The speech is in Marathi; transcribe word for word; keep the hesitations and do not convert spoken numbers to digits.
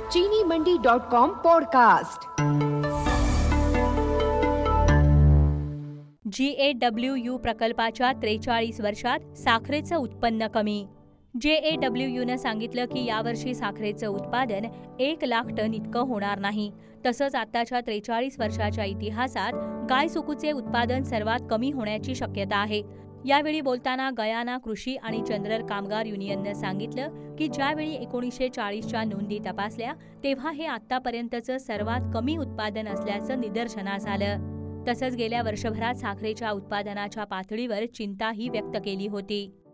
चीनी मंडी dot com podcast. G A W U प्रकल्पाच्या त्रेचाळीस वर्षात साखरेचं उत्पन्न कमी। जे ए डब्ल्यू यूनं सांगितलं की यावर्षी साखरेचं उत्पादन एक लाख टन इतकं होणार नाही। तसंच आताच्या त्रेचाळीस वर्षाच्या इतिहासात गायसुकूचे उत्पादन सर्वात कमी होण्याची शक्यता आहे। यावेळी बोलताना गयाना कृषी आणि चंद्रर कामगार युनियननं सांगितलं की ज्यावेळी एकोणीसशे चाळीसच्या नोंदी तपासल्या तेव्हा हे आतापर्यंतचं सर्वात कमी उत्पादन असल्याचं निदर्शनास आलं। तसंच गेल्या वर्षभरात साखरेच्या उत्पादनाच्या पातळीवर चिंताही व्यक्त केली होती।